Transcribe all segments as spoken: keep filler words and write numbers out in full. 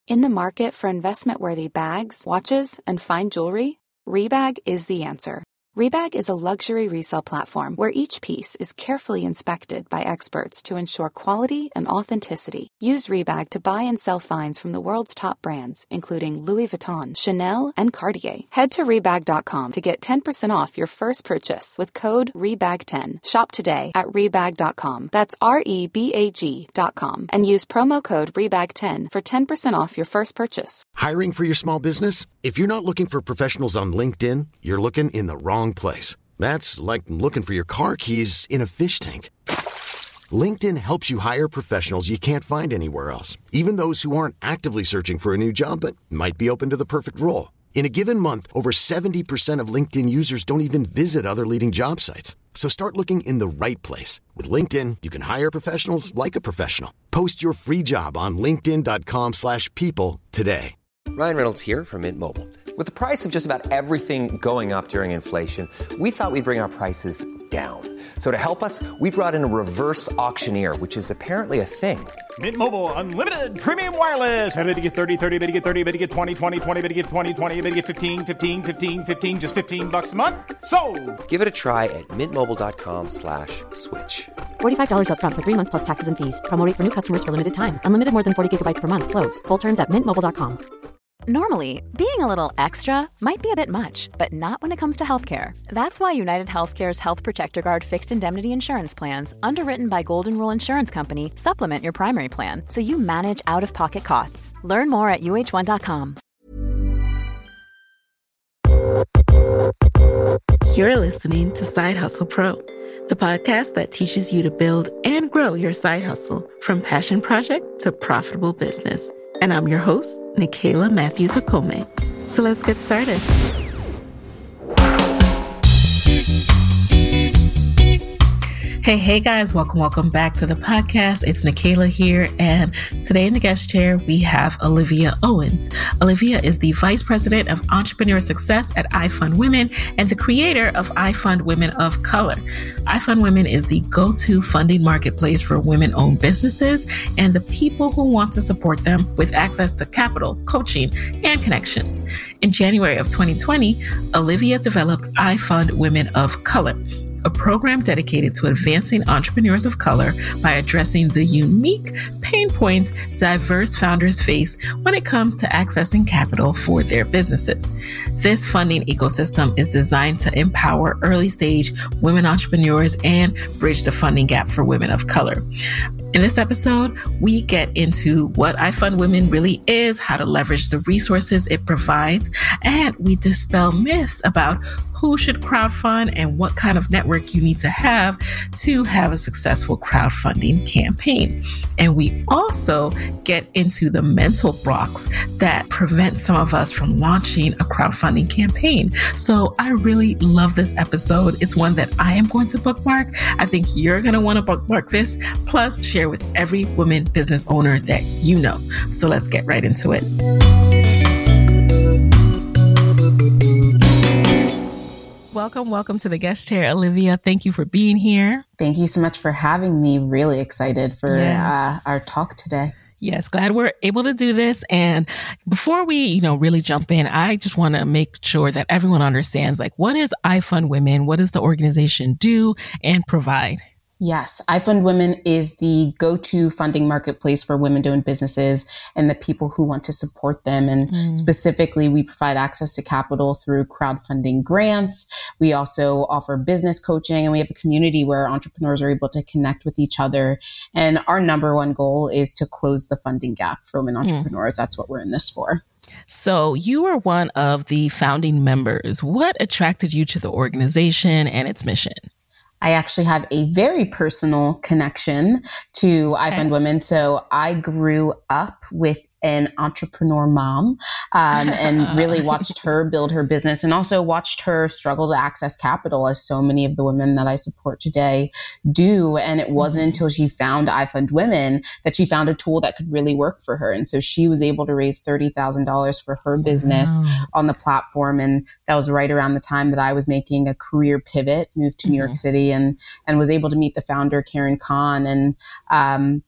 In the market for investment-worthy bags, watches, and fine jewelry, Rebag is the answer. Rebag is a luxury resale platform where each piece is carefully inspected by experts to ensure quality and authenticity. Use Rebag to buy and sell finds from the world's top brands, including Louis Vuitton, Chanel, and Cartier. Head to Rebag dot com to get ten percent off your first purchase with code Rebag ten. Shop today at Rebag dot com. That's R E B A G dot com. And use promo code Rebag ten for ten percent off your first purchase. Hiring for your small business? If you're not looking for professionals on LinkedIn, you're looking in the wrong place. That's like looking for your car keys in a fish tank. LinkedIn helps you hire professionals you can't find anywhere else, even those who aren't actively searching for a new job but might be open to the perfect role. In a given month, over seventy percent of LinkedIn users don't even visit other leading job sites. So start looking in the right place. With LinkedIn, you can hire professionals like a professional. Post your free job on linkedin dot com slash people today. Ryan Reynolds here from Mint Mobile. With the price of just about everything going up during inflation, we thought we'd bring our prices down. So to help us, we brought in a reverse auctioneer, which is apparently a thing. Mint Mobile Unlimited Premium Wireless. How to get thirty, thirty, bit to get thirty, bit to get twenty, twenty, twenty, bit to get twenty, twenty, bit to get fifteen, fifteen, fifteen, fifteen, just fifteen bucks a month? Sold! Give it a try at mintmobile.com slash switch. forty-five dollars up front for three months plus taxes and fees. Promo rate for new customers for limited time. Unlimited more than forty gigabytes per month. Slows full terms at mint mobile dot com. Normally, being a little extra might be a bit much, but not when it comes to healthcare. That's why United Healthcare's Health Protector Guard fixed indemnity insurance plans, underwritten by Golden Rule Insurance Company, supplement your primary plan so you manage out-of-pocket costs. Learn more at U H one dot com. You're listening to Side Hustle Pro, the podcast that teaches you to build and grow your side hustle from passion project to profitable business. And I'm your host, Nicaila Matthews-Okome. So let's get started. Hey, hey guys, welcome, welcome back to the podcast. It's Nicaila here, and today in the guest chair, we have Olivia Owens. Olivia is the Vice President of Entrepreneur Success at iFund Women and the creator of iFund Women of Color. iFund Women is the go-to funding marketplace for women-owned businesses and the people who want to support them with access to capital, coaching, and connections. In January of twenty twenty, Olivia developed iFund Women of Color, a program dedicated to advancing entrepreneurs of color by addressing the unique pain points diverse founders face when it comes to accessing capital for their businesses. This funding ecosystem is designed to empower early-stage women entrepreneurs and bridge the funding gap for women of color. In this episode, we get into what iFund Women really is, how to leverage the resources it provides, and we dispel myths about who should crowdfund and what kind of network you need to have to have a successful crowdfunding campaign. And we also get into the mental blocks that prevent some of us from launching a crowdfunding campaign. So I really love this episode. It's one that I am going to bookmark. I think you're going to want to bookmark this, plus share with every woman business owner that you know. So let's get right into it. Welcome, welcome to the guest chair, Olivia. Thank you for being here. Thank you so much for having me. Really excited for yes. uh, our talk today. Yes, glad we're able to do this. And before we, you know, really jump in, I just want to make sure that everyone understands, like, what is iFund Women? What does the organization do and provide? Yes, iFund Women is the go-to funding marketplace for women-owned businesses and the people who want to support them. And mm. specifically, we provide access to capital through crowdfunding grants. We also offer business coaching, and we have a community where entrepreneurs are able to connect with each other. And our number one goal is to close the funding gap for women entrepreneurs. Mm. That's what we're in this for. So you are one of the founding members. What attracted you to the organization and its mission? I actually have a very personal connection to okay. iFund Women. So I grew up with an entrepreneur mom um, and really watched her build her business and also watched her struggle to access capital, as so many of the women that I support today do. And it wasn't until she found iFund Women that she found a tool that could really work for her. And so she was able to raise thirty thousand dollars for her business wow. on the platform. And that was right around the time that I was making a career pivot, moved to mm-hmm. New York City, and and was able to meet the founder, Karen Khan. And um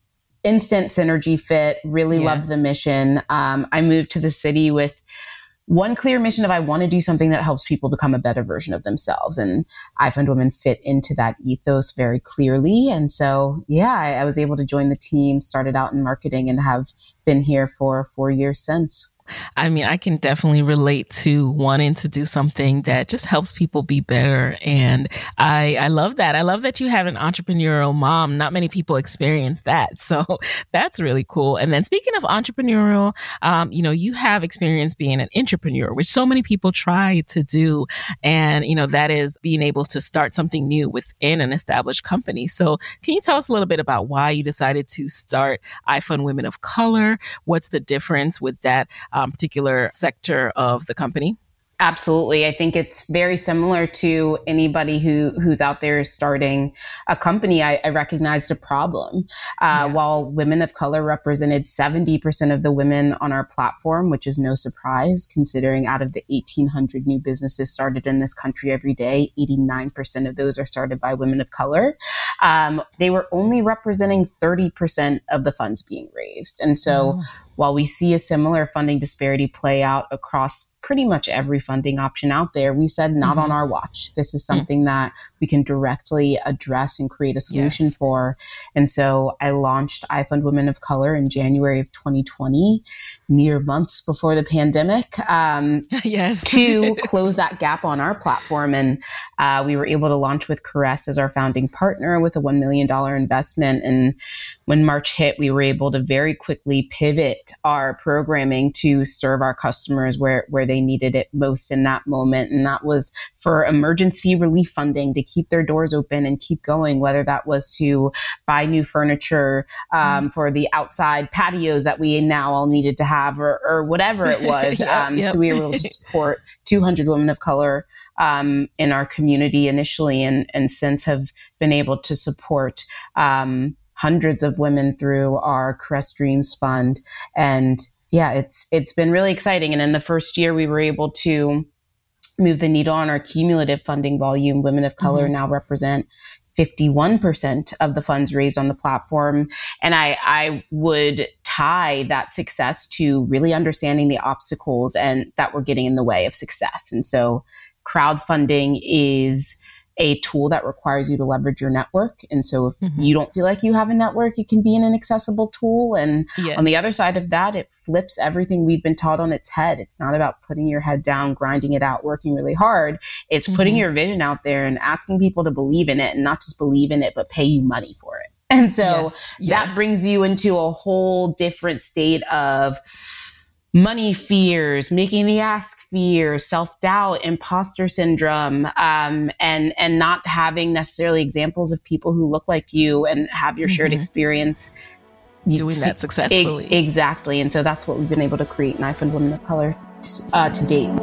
instant synergy fit, really yeah. loved the mission. Um, I moved to the city with one clear mission of I want to do something that helps people become a better version of themselves. And iFundWomen fit into that ethos very clearly. And so, yeah, I, I was able to join the team, started out in marketing, and have been here for four years since. I mean, I can definitely relate to wanting to do something that just helps people be better. And I, I love that. I love that you have an entrepreneurial mom. Not many people experience that. So that's really cool. And then speaking of entrepreneurial, um, you know, you have experience being an entrepreneur, which so many people try to do. And, you know, that is being able to start something new within an established company. So can you tell us a little bit about why you decided to start iFundWomen of Color? What's the difference with that Um, particular sector of the company? Absolutely. I think it's very similar to anybody who who's out there starting a company. I, I recognized a problem. Uh, yeah. While women of color represented seventy percent of the women on our platform, which is no surprise considering out of the eighteen hundred new businesses started in this country every day, eighty-nine percent of those are started by women of color. Um, they were only representing thirty percent of the funds being raised. And so oh. while we see a similar funding disparity play out across pretty much every funding option out there, we said not mm-hmm. on our watch. This is something mm-hmm. that we can directly address and create a solution yes. for. And so I launched iFundWomen of Color in January of twenty twenty, mere months before the pandemic, um, yes. to close that gap on our platform. And uh, we were able to launch with Caress as our founding partner with a one million dollars investment. And when March hit, we were able to very quickly pivot our programming to serve our customers where, where they needed it most in that moment. And that was for emergency relief funding to keep their doors open and keep going, whether that was to buy new furniture um, mm. for the outside patios that we now all needed to have, or, or whatever it was. yep, um, yep. So we were able to support two hundred women of color um, in our community initially, and, and since have been able to support um, hundreds of women through our Caress Dreams Fund. And yeah, it's it's been really exciting. And in the first year, we were able to move the needle on our cumulative funding volume. Women of color mm-hmm. now represent fifty-one percent of the funds raised on the platform. And I, I would tie that success to really understanding the obstacles and that were getting in the way of success. And so crowdfunding is a tool that requires you to leverage your network. And so if mm-hmm. you don't feel like you have a network, it can be an inaccessible tool. And yes. on the other side of that, it flips everything we've been taught on its head. It's not about putting your head down, grinding it out, working really hard. It's mm-hmm. putting your vision out there and asking people to believe in it, and not just believe in it, but pay you money for it. And so yes. that yes. brings you into a whole different state of money fears, making the ask fear, self-doubt, imposter syndrome, um, and and not having necessarily examples of people who look like you and have your shared mm-hmm. experience. Doing that successfully. E- exactly. And so that's what we've been able to create in iFundWomen of Color t- uh, to date.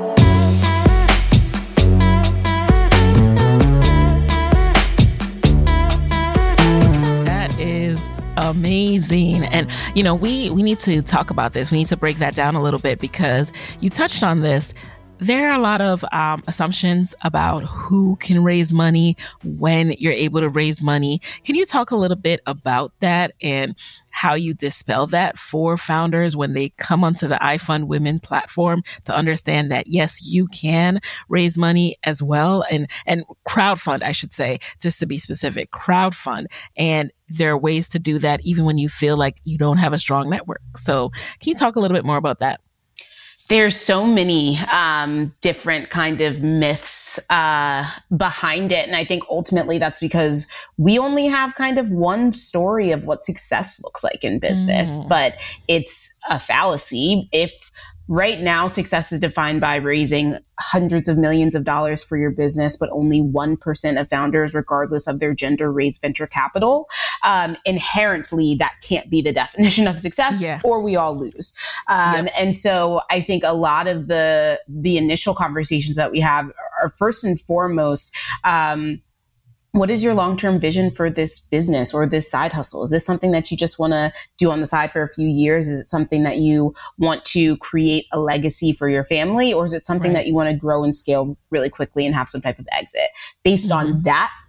Amazing. And, you know, we, we need to talk about this. We need to break that down a little bit, because you touched on this. There are a lot of um, assumptions about who can raise money, when you're able to raise money. Can you talk a little bit about that and how you dispel that for founders when they come onto the iFundWomen platform to understand that, yes, you can raise money as well, and, and crowdfund, I should say, just to be specific, crowdfund. And there are ways to do that even when you feel like you don't have a strong network. So can you talk a little bit more about that? There's so many um, different kind of myths uh, behind it. And I think ultimately that's because we only have kind of one story of what success looks like in business, mm. but it's a fallacy. If right now success is defined by raising hundreds of millions of dollars for your business, but only one percent of founders, regardless of their gender, raise venture capital, um, inherently that can't be the definition of success, yeah. or we all lose. Um, yep. And so I think a lot of the the initial conversations that we have are first and foremost, um, what is your long-term vision for this business or this side hustle? Is this something that you just want to do on the side for a few years? Is it something that you want to create a legacy for your family? Or is it something right. that you want to grow and scale really quickly and have some type of exit? Based mm-hmm. on that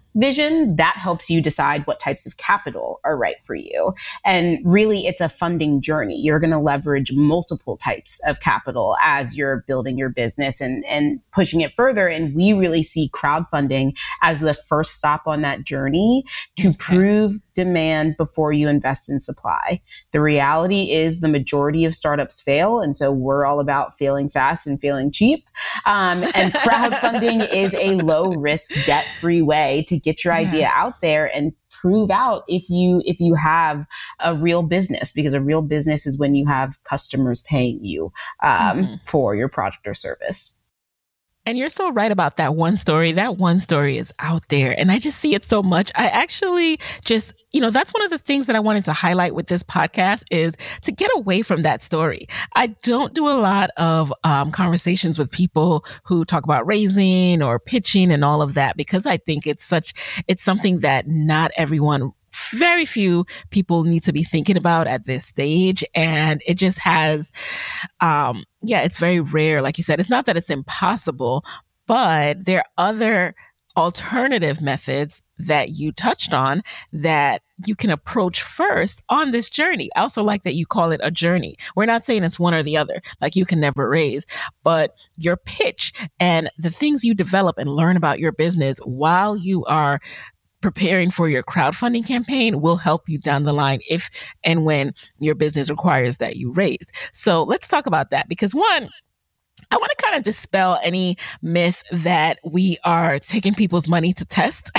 vision, that helps you decide what types of capital are right for you. And really, it's a funding journey. You're going to leverage multiple types of capital as you're building your business and, and pushing it further. And we really see crowdfunding as the first stop on that journey to okay. prove demand before you invest in supply. The reality is the majority of startups fail. And so we're all about failing fast and failing cheap. Um, and crowdfunding is a low risk, debt free way to get your yeah. idea out there and prove out if you if you have a real business, because a real business is when you have customers paying you um, mm-hmm. for your product or service. And you're so right about that one story. That one story is out there. And I just see it so much. I actually just, you know, that's one of the things that I wanted to highlight with this podcast is to get away from that story. I don't do a lot of um, conversations with people who talk about raising or pitching and all of that, because I think it's such, it's something that not everyone very few people need to be thinking about at this stage. And it just has, um, yeah, it's very rare. Like you said, it's not that it's impossible, but there are other alternative methods that you touched on that you can approach first on this journey. I also like that you call it a journey. We're not saying it's one or the other, like you can never raise, but your pitch and the things you develop and learn about your business while you are preparing for your crowdfunding campaign will help you down the line if and when your business requires that you raise. So let's talk about that, because one, I want to kind of dispel any myth that we are taking people's money to test.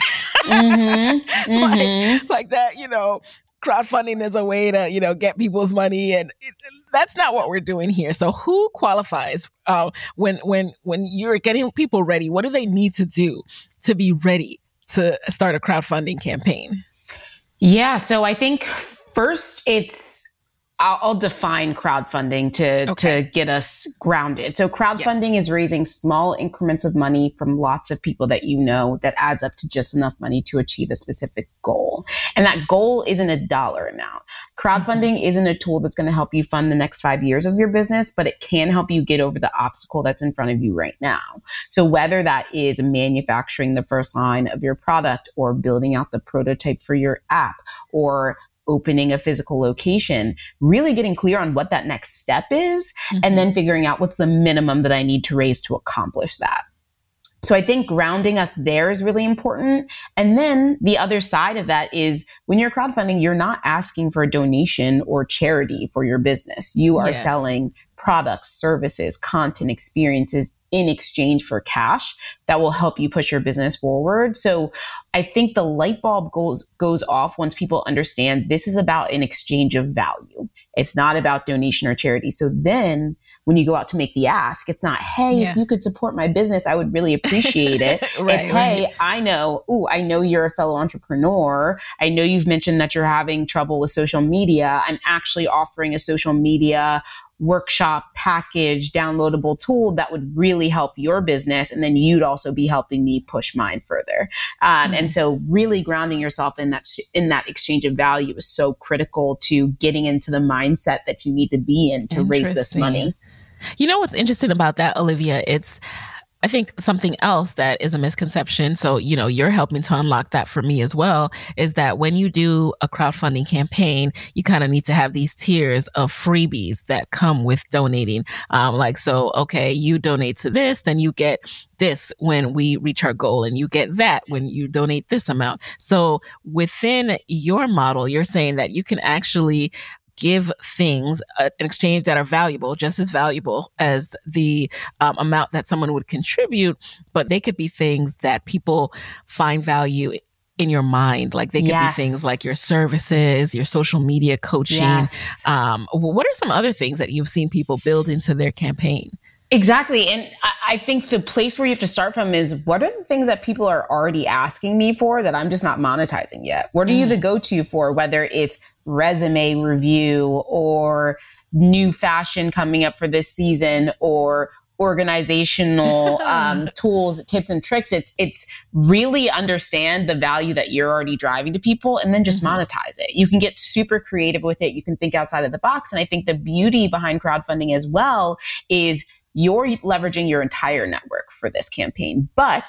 Mm-hmm, mm-hmm. like, like that, you know, crowdfunding is a way to, you know, get people's money. And it, that's not what we're doing here. So who qualifies uh, when, when, when you're getting people ready? What do they need to do to be ready to start a crowdfunding campaign? Yeah. So I think first it's, I'll, I'll define crowdfunding to, okay. to get us grounded. So crowdfunding yes. is raising small increments of money from lots of people that you know that adds up to just enough money to achieve a specific goal. And that goal isn't a dollar amount. Crowdfunding mm-hmm. isn't a tool that's going to help you fund the next five years of your business, but it can help you get over the obstacle that's in front of you right now. So whether that is manufacturing the first line of your product or building out the prototype for your app or opening a physical location, really getting clear on what that next step is, mm-hmm. and then figuring out what's the minimum that I need to raise to accomplish that. So I think grounding us there is really important. And then the other side of that is when you're crowdfunding, you're not asking for a donation or charity for your business. You are yeah. selling products, services, content, experiences in exchange for cash that will help you push your business forward. So I think the light bulb goes goes off once people understand this is about an exchange of value. It's not about donation or charity. So then when you go out to make the ask, it's not, hey, yeah. if you could support my business, I would really appreciate it. right, it's, hey, right. I know, ooh, I know you're a fellow entrepreneur. I know you've mentioned that you're having trouble with social media. I'm actually offering a social media workshop package, downloadable tool that would really help your business. And then you'd also be helping me push mine further. Um, mm-hmm. And so really grounding yourself in that, in that exchange of value is so critical to getting into the mindset that you need to be in to raise this money. You know, what's interesting about that, Olivia, it's, I think something else that is a misconception, so, you know, you're helping to unlock that for me as well, is that when you do a crowdfunding campaign, you kind of need to have these tiers of freebies that come with donating. Um, like, so, okay, you donate to this, then you get this when we reach our goal, and you get that when you donate this amount. So within your model, you're saying that you can actually give things uh, in exchange that are valuable, just as valuable as the um, amount that someone would contribute, but they could be things that people find value in your mind. Like they could yes. be things like your services, your social media coaching. Yes. Um, what are some other things that you've seen people build into their campaign? Exactly. And I think the place where you have to start from is, what are the things that people are already asking me for that I'm just not monetizing yet? What are mm. you the go-to for, whether it's resume review or new fashion coming up for this season or organizational um, tools, tips and tricks? It's it's really understand the value that you're already driving to people and then just mm-hmm. monetize it. You can get super creative with it. You can think outside of the box. And I think the beauty behind crowdfunding as well is you're leveraging your entire network for this campaign, but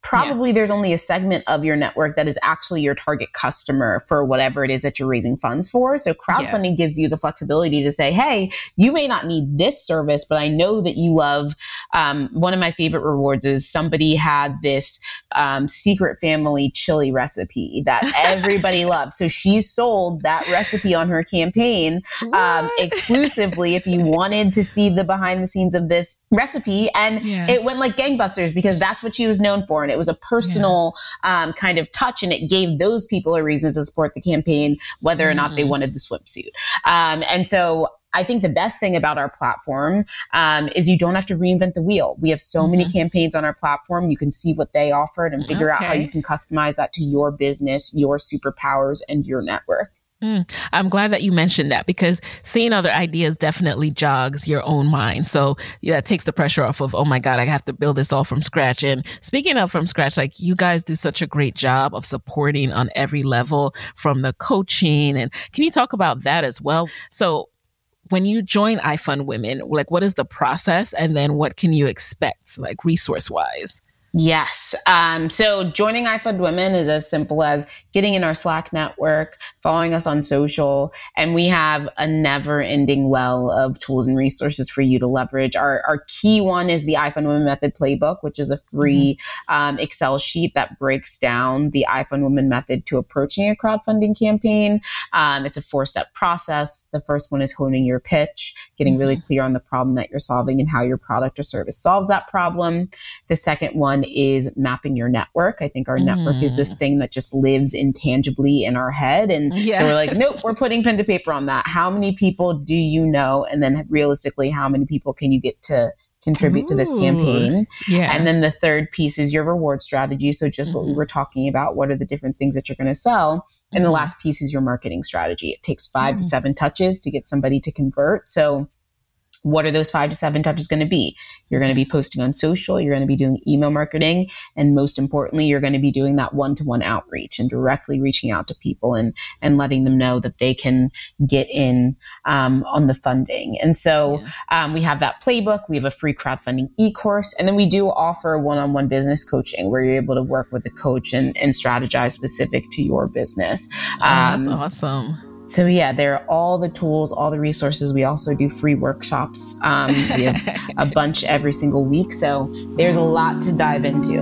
probably yeah. there's only a segment of your network that is actually your target customer for whatever it is that you're raising funds for. So crowdfunding yeah. gives you the flexibility to say, hey, you may not need this service, but I know that you love, um, one of my favorite rewards is somebody had this um, secret family chili recipe that everybody loves. So she sold that recipe on her campaign um, exclusively if you wanted to see the behind the scenes of this recipe. And yeah. it went like gangbusters because that's what she was known for. And it was a personal yeah. um, kind of touch, and it gave those people a reason to support the campaign, whether or not mm. they wanted the swimsuit. Um, and so I think the best thing about our platform um, is you don't have to reinvent the wheel. We have so mm-hmm. many campaigns on our platform. You can see what they offered and figure okay. out how you can customize that to your business, your superpowers, and your network. Mm. I'm glad that you mentioned that, because seeing other ideas definitely jogs your own mind. So yeah, it takes the pressure off of, oh my God, I have to build this all from scratch. And speaking of from scratch, like you guys do such a great job of supporting on every level from the coaching. And can you talk about that as well? So when you join iFundWomen, like what is the process, and then what can you expect, like resource wise? Yes. Um, so joining iFundWomen is as simple as getting in our Slack network, following us on social, and we have a never-ending well of tools and resources for you to leverage. Our, our key one is the iFundWomen Method Playbook, which is a free mm-hmm. um, Excel sheet that breaks down the iFundWomen method to approaching a crowdfunding campaign. Um, it's a four-step process. The first one is honing your pitch, getting mm-hmm. really clear on the problem that you're solving and how your product or service solves that problem. The second one is mapping your network. I think our mm. network is this thing that just lives intangibly in our head. And yeah. so we're like, nope, we're putting pen to paper on that. How many people do you know? And then realistically, how many people can you get to contribute Ooh. to this campaign? Yeah. And then the third piece is your reward strategy. So just mm-hmm. what we were talking about, what are the different things that you're going to sell? And mm-hmm. the last piece is your marketing strategy. It takes five mm-hmm. to seven touches to get somebody to convert. So what are those five to seven touches going to be? You're going to be posting on social, you're going to be doing email marketing, and most importantly, you're going to be doing that one-to-one outreach and directly reaching out to people and, and letting them know that they can get in um, on the funding. And so yeah. um, we have that playbook, we have a free crowdfunding e-course, and then we do offer one-on-one business coaching where you're able to work with the coach and, and strategize specific to your business. Oh, that's um, awesome. So yeah, there are all the tools, all the resources. We also do free workshops. Um, we have a bunch every single week. So there's a lot to dive into.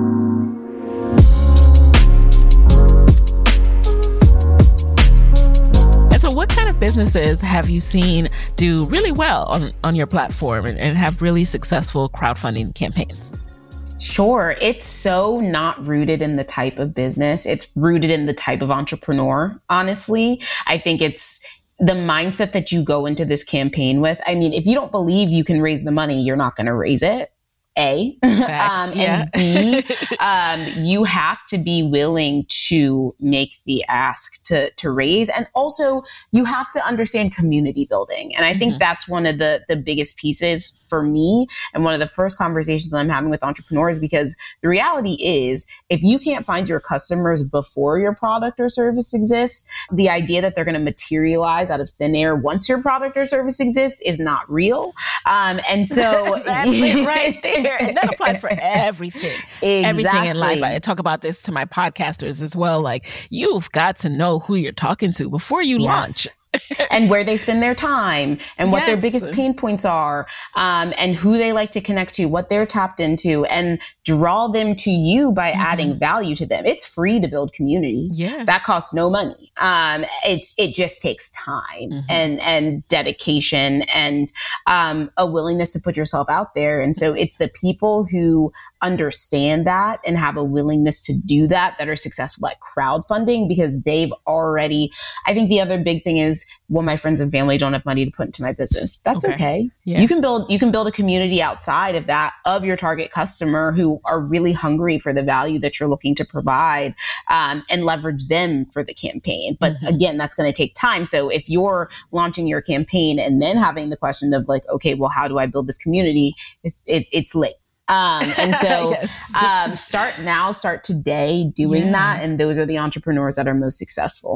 And so what kind of businesses have you seen do really well on, on your platform and, and have really successful crowdfunding campaigns? Sure. It's so not rooted in the type of business. It's rooted in the type of entrepreneur, honestly. I think it's the mindset that you go into this campaign with. I mean, if you don't believe you can raise the money, you're not going to raise it. A, um, yeah. and B, um, you have to be willing to make the ask to, to raise. And also you have to understand community building. And I think mm-hmm. that's one of the, the biggest pieces for me. And one of the first conversations that I'm having with entrepreneurs, because the reality is if you can't find your customers before your product or service exists, the idea that they're going to materialize out of thin air once your product or service exists is not real. Um, and so that's it right there. And that applies for everything. Exactly. Everything in life. I talk about this to my podcasters as well. Like, you've got to know who you're talking to before you yes. launch. And where they spend their time and what yes. their biggest pain points are, um, and who they like to connect to, what they're tapped into, and draw them to you by mm-hmm. adding value to them. It's free to build community. Yeah. That costs no money. Um, it's, it just takes time mm-hmm. and, and dedication and, um, a willingness to put yourself out there. And so it's the people who understand that and have a willingness to do that that are successful at crowdfunding, because they've already, I think the other big thing is, well, my friends and family don't have money to put into my business. That's okay. okay. Yeah. You can build, you can build a community outside of that, of your target customer who are really hungry for the value that you're looking to provide, um, and leverage them for the campaign. But mm-hmm. again, that's going to take time. So if you're launching your campaign and then having the question of like, okay, well, how do I build this community? It's, it, it's late. Um, and so, yes. um, start now, start today doing yeah. that. And those are the entrepreneurs that are most successful.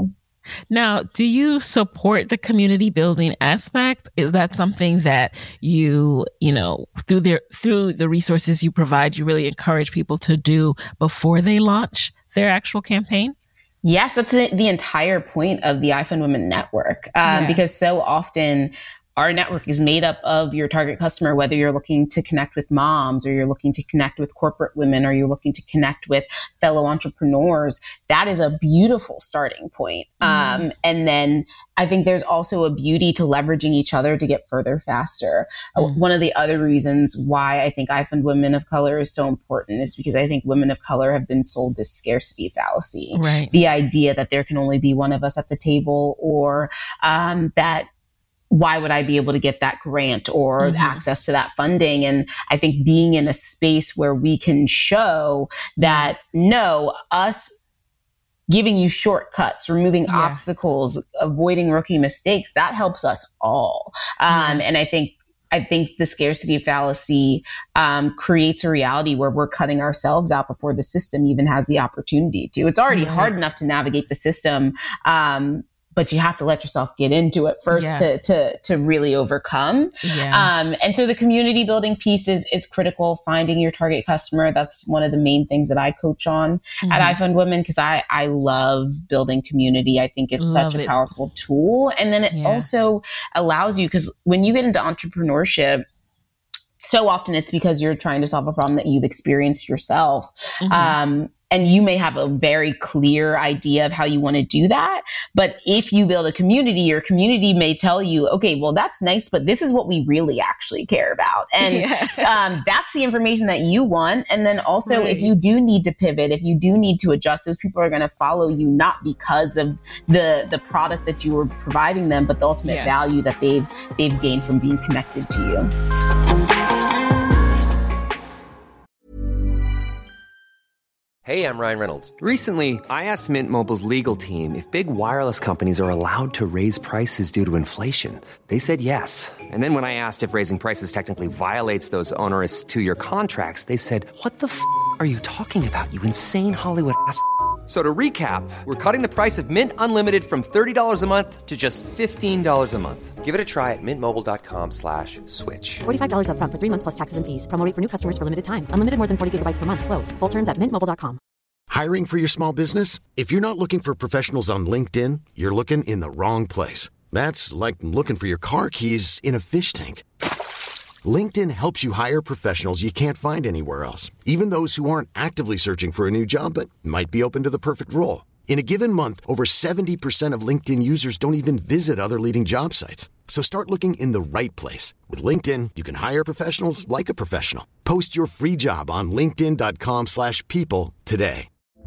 Now, do you support the community building aspect? Is that something that you, you know, through their through the resources you provide, you really encourage people to do before they launch their actual campaign? Yes, that's the, the entire point of the iFund Women Network, um, yeah. because so often our network is made up of your target customer, whether you're looking to connect with moms or you're looking to connect with corporate women or you're looking to connect with fellow entrepreneurs. That is a beautiful starting point. Mm. Um, and then I think there's also a beauty to leveraging each other to get further faster. Mm. Uh, one of the other reasons why I think iFund Women of Color is so important is because I think women of color have been sold this scarcity fallacy. Right. The idea that there can only be one of us at the table, or um, that why would I be able to get that grant or mm-hmm. access to that funding? And I think being in a space where we can show that, no, us giving you shortcuts, removing yeah. obstacles, avoiding rookie mistakes, that helps us all. Mm-hmm. Um, and I think I think the scarcity fallacy um, creates a reality where we're cutting ourselves out before the system even has the opportunity to. It's already mm-hmm. hard enough to navigate the system, um, but you have to let yourself get into it first yeah. to, to, to really overcome. Yeah. Um, and so the community building piece is, is critical. Finding your target customer. That's one of the main things that I coach on mm-hmm. at iFund Women, because I, I love building community. I think it's love such a it. powerful tool. And then it yeah. also allows you, because when you get into entrepreneurship, so often it's because you're trying to solve a problem that you've experienced yourself. Mm-hmm. Um, And you may have a very clear idea of how you want to do that. But if you build a community, your community may tell you, okay, well, that's nice, but this is what we really actually care about. And yeah. um, that's the information that you want. And then also, right. if you do need to pivot, if you do need to adjust, those people are going to follow you, not because of the the product that you were providing them, but the ultimate yeah. value that they've they've gained from being connected to you. Hey, I'm Ryan Reynolds. Recently, I asked Mint Mobile's legal team if big wireless companies are allowed to raise prices due to inflation. They said yes. And then when I asked if raising prices technically violates those onerous two-year contracts, they said, what the f*** are you talking about, you insane Hollywood ass f- So to recap, we're cutting the price of Mint Unlimited from thirty dollars a month to just fifteen dollars a month. Give it a try at mintmobile.com slash switch. forty-five dollars up front for three months plus taxes and fees. Promo rate for new customers for limited time. Unlimited more than forty gigabytes per month. Slows full terms at mint mobile dot com. Hiring for your small business? If you're not looking for professionals on LinkedIn, you're looking in the wrong place. That's like looking for your car keys in a fish tank. LinkedIn helps you hire professionals you can't find anywhere else, even those who aren't actively searching for a new job but might be open to the perfect role. In a given month, over seventy percent of LinkedIn users don't even visit other leading job sites. So start looking in the right place. With LinkedIn, you can hire professionals like a professional. Post your free job on linkedin.com slash people today.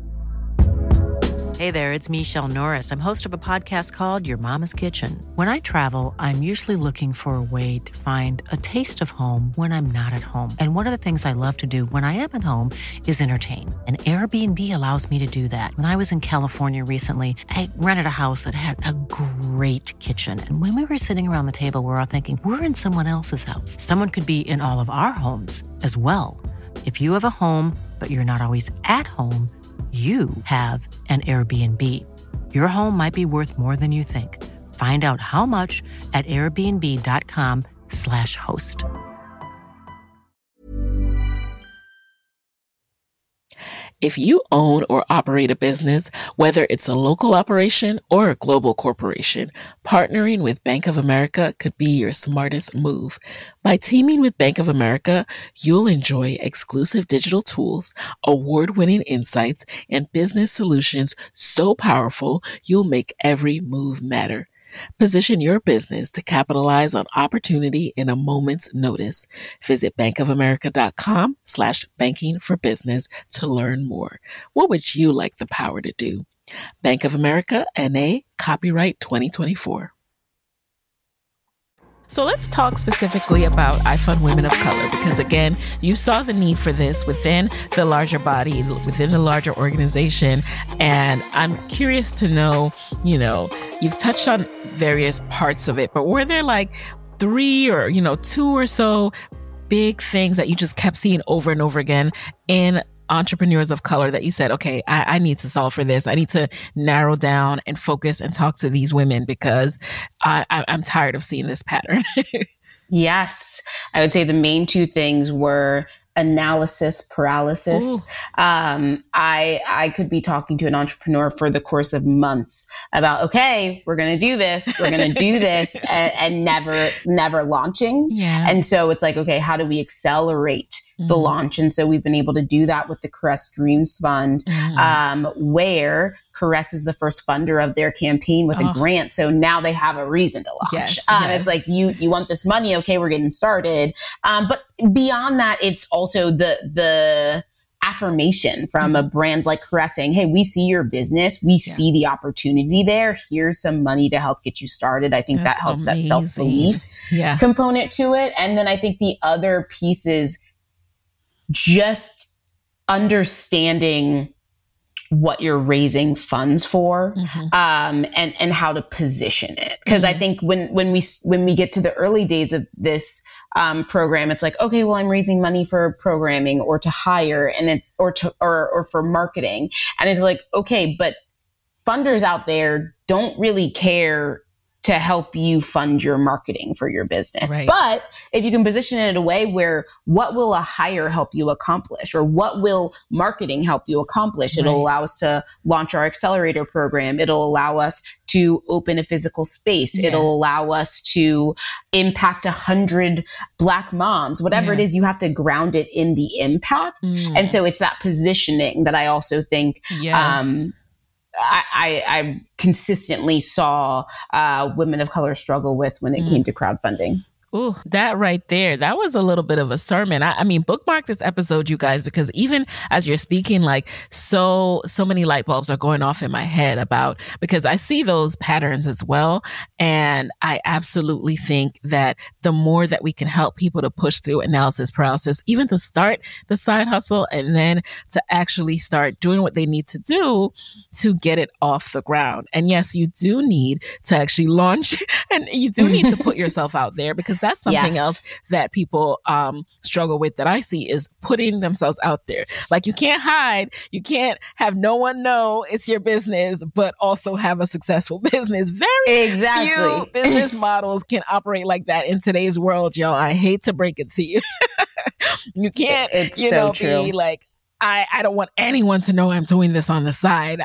Hey there, it's Michelle Norris. I'm host of a podcast called Your Mama's Kitchen. When I travel, I'm usually looking for a way to find a taste of home when I'm not at home. And one of the things I love to do when I am at home is entertain. And Airbnb allows me to do that. When I was in California recently, I rented a house that had a great kitchen. And when we were sitting around the table, we were all thinking, we're in someone else's house. Someone could be in all of our homes as well. If you have a home, but you're not always at home, you have an Airbnb. Your home might be worth more than you think. Find out how much at airbnb.com slash host. If you own or operate a business, whether it's a local operation or a global corporation, partnering with Bank of America could be your smartest move. By teaming with Bank of America, you'll enjoy exclusive digital tools, award-winning insights, and business solutions so powerful you'll make every move matter. Position your business to capitalize on opportunity in a moment's notice. Visit bankofamerica.com slash banking for business to learn more. What would you like the power to do? Bank of America, N A, copyright twenty twenty-four. So let's talk specifically about iFund Women of Color, because again, you saw the need for this within the larger body, within the larger organization. And I'm curious to know, you know, you've touched on various parts of it, but were there like three or, you know, two or so big things that you just kept seeing over and over again in entrepreneurs of color that you said, okay, I, I need to solve for this. I need to narrow down and focus and talk to these women because I, I, I'm tired of seeing this pattern? Yes. I would say the main two things were analysis paralysis. Um, I I could be talking to an entrepreneur for the course of months about, okay, we're going to do this, we're going to do this, and, and never, never launching. Yeah. And so it's like, okay, how do we accelerate mm. the launch? And so we've been able to do that with the Caress Dreams Fund, mm. um, where Caress is the first funder of their campaign with oh. a grant. So now they have a reason to launch. Yes, um, yes. It's like, you you want this money? Okay, we're getting started. Um, but beyond that, it's also the the affirmation from mm-hmm. a brand like Caress saying, hey, we see your business. We yeah. see the opportunity there. Here's some money to help get you started. I think That's that helps amazing. that self-belief yeah. component to it. And then I think the other piece is just understanding what you're raising funds for, mm-hmm. um, and, and how to position it. Cause mm-hmm. I think when, when we, when we get to the early days of this, um, program, it's like, okay, well, I'm raising money for programming or to hire and it's, or to, or, or for marketing. And it's like, okay, but funders out there don't really care to help you fund your marketing for your business. Right. But if you can position it in a way where what will a hire help you accomplish, or what will marketing help you accomplish? It'll right. allow us to launch our accelerator program. It'll allow us to open a physical space. Yeah. It'll allow us to impact a hundred Black moms, whatever yeah. it is, you have to ground it in the impact. Mm. And so it's that positioning that I also think, yes. um, I, I, I consistently saw uh, women of color struggle with when it mm. came to crowdfunding. Ooh, that right there. That was a little bit of a sermon. I, I mean, bookmark this episode, you guys, because even as you're speaking, like so, so many light bulbs are going off in my head about, because I see those patterns as well. And I absolutely think that the more that we can help people to push through analysis paralysis, even to start the side hustle and then to actually start doing what they need to do to get it off the ground. And yes, you do need to actually launch and you do need to put yourself out there, because that's something yes. else that people um, struggle with that I see is putting themselves out there. Like, you can't hide. You can't have no one know it's your business, but also have a successful business. Very exactly. few business models can operate like that in today's world, y'all. I hate to break it to you. You can't, it's you so know, true. be like, I, I don't want anyone to know I'm doing this on the side.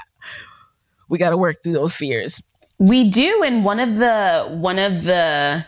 We got to work through those fears. We do. And one of the, one of the,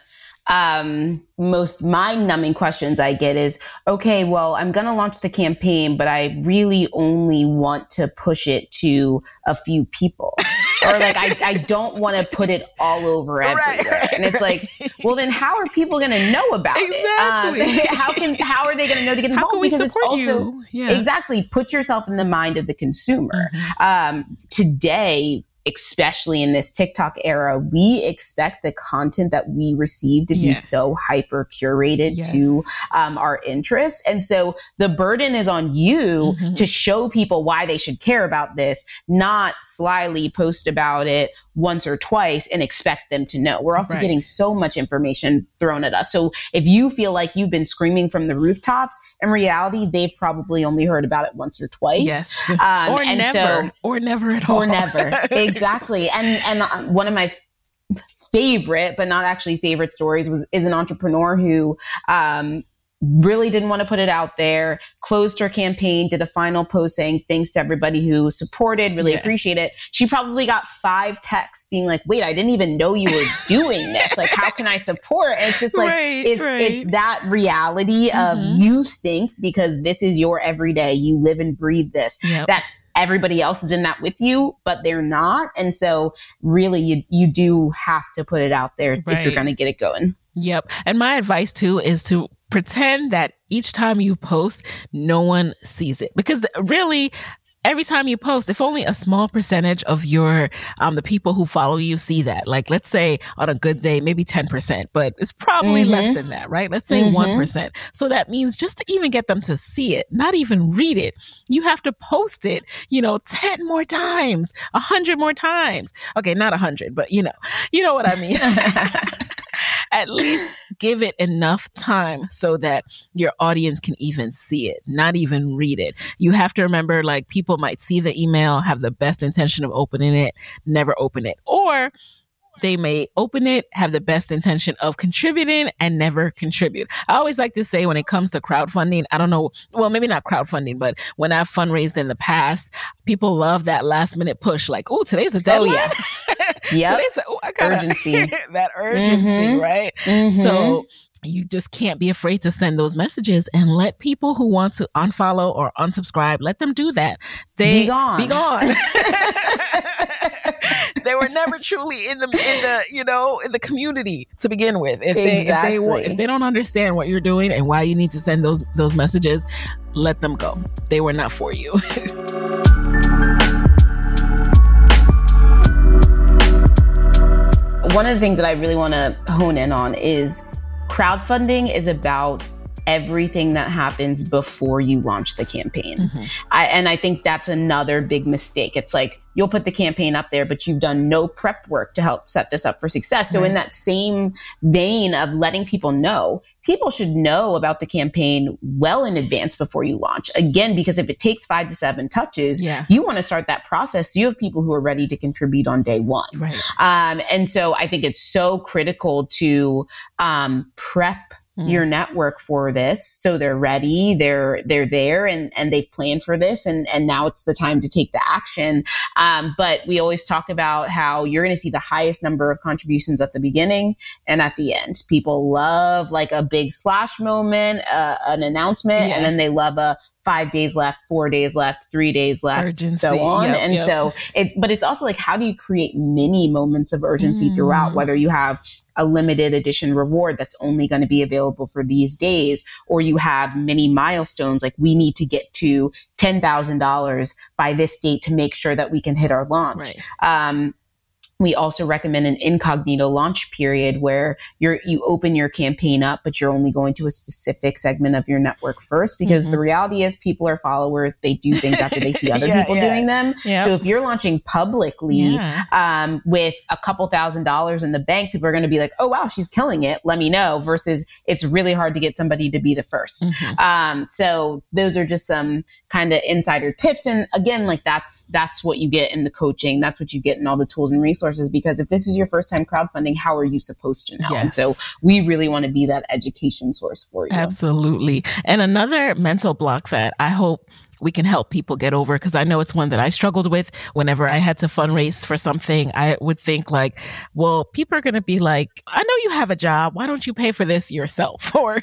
um, most mind-numbing questions I get is, okay, well, I'm going to launch the campaign, but I really only want to push it to a few people. Or like, I, I don't want to put it all over everywhere. Right. And it's like, well, then how are people going to know about exactly. it? Um, how can, how are they going to know to get involved? How can we because support it's also, you? Yeah. Exactly. Put yourself in the mind of the consumer. Mm-hmm. Um, today, especially in this TikTok era, we expect the content that we receive to be yeah. so hyper curated yes. to um, our interests. And so the burden is on you mm-hmm. to show people why they should care about this, not slyly post about it once or twice and expect them to know. We're also right. getting so much information thrown at us. So if you feel like you've been screaming from the rooftops, in reality, they've probably only heard about it once or twice. Yes. Um, or and never. So, or never at all. Or never. Exactly. And and one of my favorite, but not actually favorite stories was is an entrepreneur who um, really didn't want to put it out there, closed her campaign, did a final post saying thanks to everybody who supported, really yeah. appreciate it. She probably got five texts being like, wait, I didn't even know you were doing this. Like, how can I support? And it's just like, right, it's right. it's that reality mm-hmm. of you think because this is your everyday, you live and breathe this, yep. that everybody else is in that with you, but they're not. And so really you, you do have to put it out there right. if you're going to get it going. Yep. And my advice too is to pretend that each time you post, no one sees it, because really every time you post, if only a small percentage of your, um, the people who follow you see that, like, let's say on a good day, maybe ten percent, but it's probably mm-hmm. less than that, right? Let's say mm-hmm. one percent. So that means just to even get them to see it, not even read it, you have to post it, you know, ten more times, a hundred more times. Okay. Not a hundred, but you know, you know what I mean? at least give it enough time so that your audience can even see it, not even read it. You have to remember, like, people might see the email, have the best intention of opening it, never open it. Or they may open it, have the best intention of contributing, and never contribute. I always like to say, when it comes to crowdfunding, I don't know, well, maybe not crowdfunding, but when I've fundraised in the past, people love that last minute push. Like, oh, today's a deadline. Oh, yes. Yeah. Oh, I gotta, urgency. that urgency, mm-hmm. right? Mm-hmm. So you just can't be afraid to send those messages, and let people who want to unfollow or unsubscribe, let them do that. They be gone. Be gone. They were never truly in the, in the, you know, in the community to begin with. If they, exactly. if they, if they don't understand what you're doing and why you need to send those, those messages, let them go. They were not for you. One of the things that I really want to hone in on is crowdfunding is about everything that happens before you launch the campaign. Mm-hmm. I, and I think that's another big mistake. It's like, you'll put the campaign up there, but you've done no prep work to help set this up for success. So right. in that same vein of letting people know, people should know about the campaign well in advance before you launch. Again, because if it takes five to seven touches, yeah. you want to start that process so you have people who are ready to contribute on day one. Right. Um, and so I think it's so critical to um, prep Mm. your network for this, so they're ready, they're they're there, and and they've planned for this, and and now it's the time to take the action. Um, but we always talk about how you're going to see the highest number of contributions at the beginning and at the end. People love like a big splash moment, uh, an announcement, yeah. and then they love a five days left, four days left, three days left, urgency. So on. Yep, and yep. so it, but it's also like, how do you create mini moments of urgency mm. throughout, whether you have a limited edition reward that's only going to be available for these days, or you have many milestones, like we need to get to ten thousand dollars by this date to make sure that we can hit our launch. Right. Um, We also recommend an incognito launch period where you're, you open your campaign up, but you're only going to a specific segment of your network first, because mm-hmm. the reality is people are followers. They do things after they see other yeah, people yeah. doing them. Yep. So if you're launching publicly yeah. um, with a couple thousand dollars in the bank, people are going to be like, oh, wow, she's killing it. Let me know. Versus it's really hard to get somebody to be the first. Mm-hmm. Um, so those are just some kind of insider tips. And again, like that's, that's what you get in the coaching. That's what you get in all the tools and resources. Because if this is your first time crowdfunding, how are you supposed to know? Yes. And so we really want to be that education source for you. Absolutely. And another mental block that I hope we can help people get over, because I know it's one that I struggled with whenever I had to fundraise for something. I would think like, well, people are going to be like, I know you have a job. Why don't you pay for this yourself? Or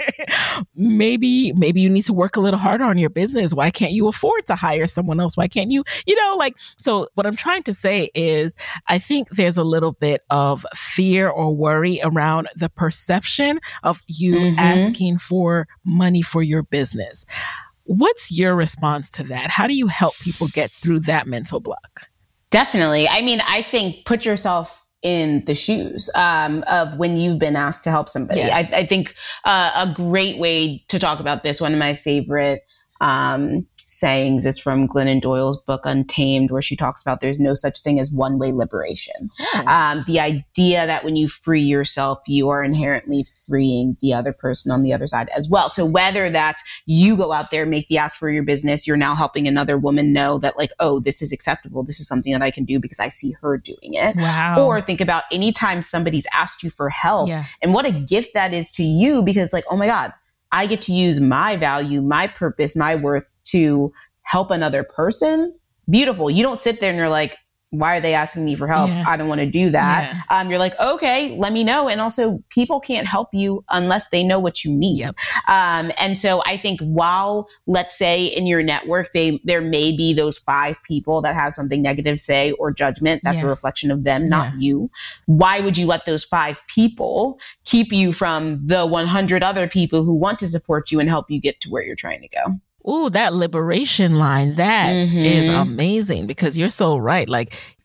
maybe, maybe you need to work a little harder on your business. Why can't you afford to hire someone else? Why can't you, you know, like, so what I'm trying to say is I think there's a little bit of fear or worry around the perception of you mm-hmm. asking for money for your business. What's your response to that? How do you help people get through that mental block? Definitely. I mean, I think put yourself in the shoes um, of when you've been asked to help somebody. Yeah. I, I think uh, a great way to talk about this, one of my favorite um, sayings is from Glennon Doyle's book, Untamed, where she talks about there's no such thing as one-way liberation. Oh. Um, the idea that when you free yourself, you are inherently freeing the other person on the other side as well. So whether that's you go out there, make the ask for your business, you're now helping another woman know that like, oh, this is acceptable. This is something that I can do because I see her doing it. Wow. Or think about anytime somebody's asked you for help yeah. and what a gift that is to you, because it's like, oh my God, I get to use my value, my purpose, my worth to help another person. Beautiful. You don't sit there and you're like, why are they asking me for help? Yeah. I don't want to do that. Yeah. Um, you're like, okay, let me know. And also people can't help you unless they know what you need. Yep. Um, and so I think while, let's say in your network, they, there may be those five people that have something negative to say or judgment. That's yeah. a reflection of them, not yeah. you. Why would you let those five people keep you from the one hundred other people who want to support you and help you get to where you're trying to go? Ooh, that liberation line, that mm-hmm. is amazing, because you're so right. Like,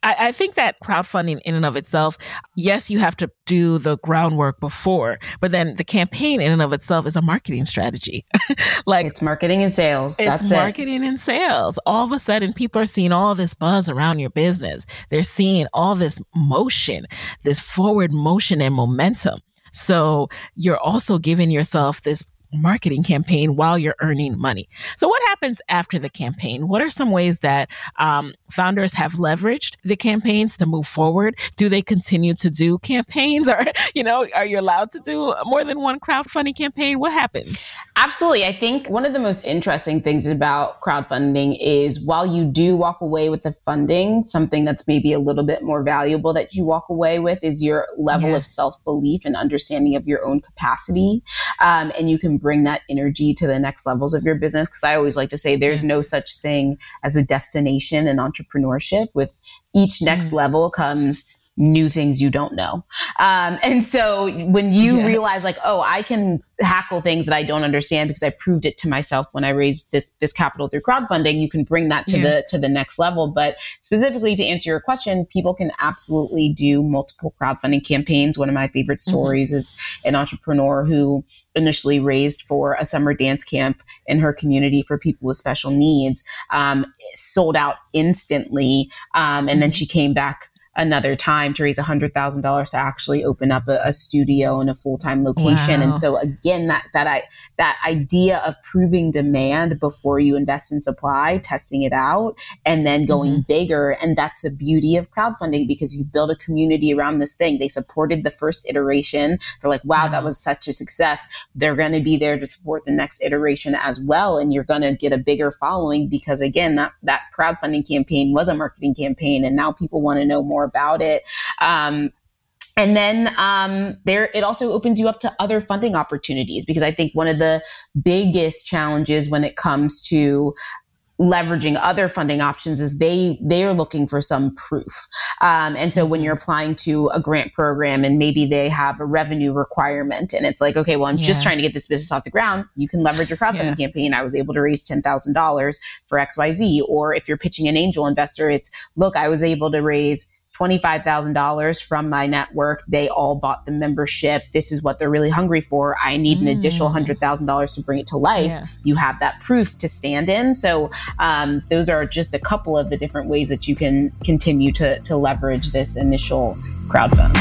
I, I think that crowdfunding in and of itself, yes, you have to do the groundwork before, but then the campaign in and of itself is a marketing strategy. Like it's marketing and sales. It's That's marketing it. and sales. All of a sudden, people are seeing all this buzz around your business. They're seeing all this motion, this forward motion and momentum. So you're also giving yourself this marketing campaign while you're earning money. So what happens after the campaign? What are some ways that um, founders have leveraged the campaigns to move forward? Do they continue to do campaigns, or, you know, are you allowed to do more than one crowdfunding campaign? What happens? Absolutely. I think one of the most interesting things about crowdfunding is while you do walk away with the funding, something that's maybe a little bit more valuable that you walk away with is your level yeah. of self-belief and understanding of your own capacity. Um, and you can bring that energy to the next levels of your business. Because I always like to say there's no such thing as a destination in entrepreneurship. With each next mm. level comes new things you don't know. Um, and so when you yeah. realize like, oh, I can tackle things that I don't understand because I proved it to myself when I raised this, this capital through crowdfunding, you can bring that to yeah. the, to the next level. But specifically to answer your question, people can absolutely do multiple crowdfunding campaigns. One of my favorite stories mm-hmm. is an entrepreneur who initially raised for a summer dance camp in her community for people with special needs, um, sold out instantly. Um, and mm-hmm. then she came back another time to raise one hundred thousand dollars to actually open up a, a studio and a full-time location. Wow. And so again, that that I that idea of proving demand before you invest in supply, testing it out, and then going mm-hmm. bigger. And that's the beauty of crowdfunding, because you build a community around this thing. They supported the first iteration. They're like, wow, wow. that was such a success. They're going to be there to support the next iteration as well. And you're going to get a bigger following because, again, that, that crowdfunding campaign was a marketing campaign. And now people want to know more about it. Um, and then um, there, it also opens you up to other funding opportunities, because I think one of the biggest challenges when it comes to leveraging other funding options is they they're looking for some proof. Um, and so when you're applying to a grant program and maybe they have a revenue requirement and it's like, okay, well, I'm yeah. just trying to get this business off the ground. You can leverage your crowdfunding yeah. campaign. I was able to raise ten thousand dollars for X Y Z. Or if you're pitching an angel investor, it's, look, I was able to raise twenty-five thousand dollars from my network. They all bought the membership. This is what they're really hungry for. I need an mm. additional one hundred thousand dollars to bring it to life. Yeah. You have that proof to stand in. So um, those are just a couple of the different ways that you can continue to, to leverage this initial crowdfund.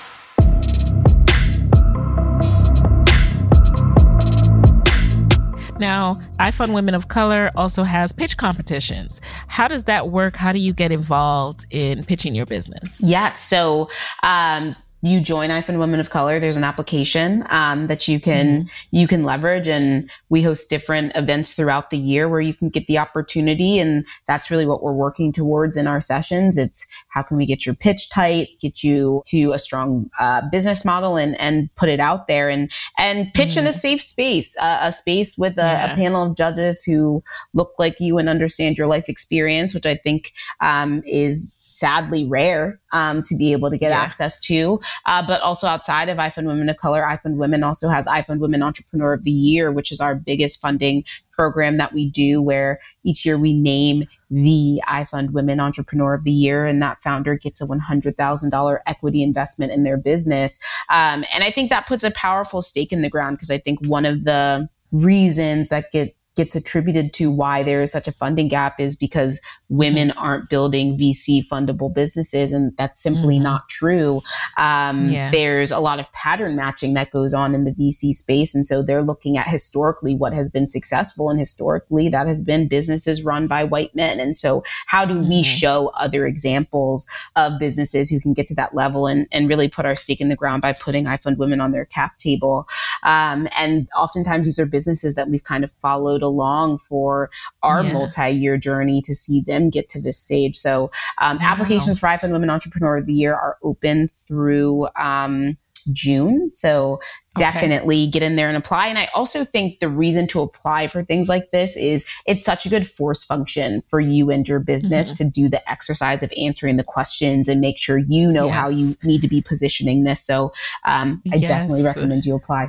Now, iFund Women of Color also has pitch competitions. How does that work? How do you get involved in pitching your business? Yes. So, um, you join iFund Women of Color. There's an application um, that you can mm-hmm. you can leverage, and we host different events throughout the year where you can get the opportunity. And that's really what we're working towards in our sessions. It's how can we get your pitch tight, get you to a strong uh, business model, and and put it out there, and and pitch mm-hmm. in a safe space, uh, a space with a, yeah. a panel of judges who look like you and understand your life experience, which I think um, is sadly rare um, to be able to get yeah. access to. Uh, but also outside of iFund Women of Color, iFund Women also has iFund Women Entrepreneur of the Year, which is our biggest funding program that we do, where each year we name the iFund Women Entrepreneur of the Year, and that founder gets a one hundred thousand dollars equity investment in their business. Um, and I think that puts a powerful stake in the ground, because I think one of the reasons that get gets attributed to why there is such a funding gap is because women aren't building V C fundable businesses. And that's simply mm-hmm. not true. Um, yeah. There's a lot of pattern matching that goes on in the V C space. And so they're looking at historically what has been successful. And historically that has been businesses run by white men. And so how do mm-hmm. we show other examples of businesses who can get to that level and, and really put our stake in the ground by putting iFund Women on their cap table? Um, and oftentimes these are businesses that we've kind of followed along for our yeah. multi-year journey to see them get to this stage. So um, wow. applications for iFund Women Entrepreneur of the Year are open through um, June. So definitely okay. get in there and apply. And I also think the reason to apply for things like this is it's such a good force function for you and your business mm-hmm. to do the exercise of answering the questions and make sure you know yes. how you need to be positioning this. So um, I yes. definitely recommend you apply.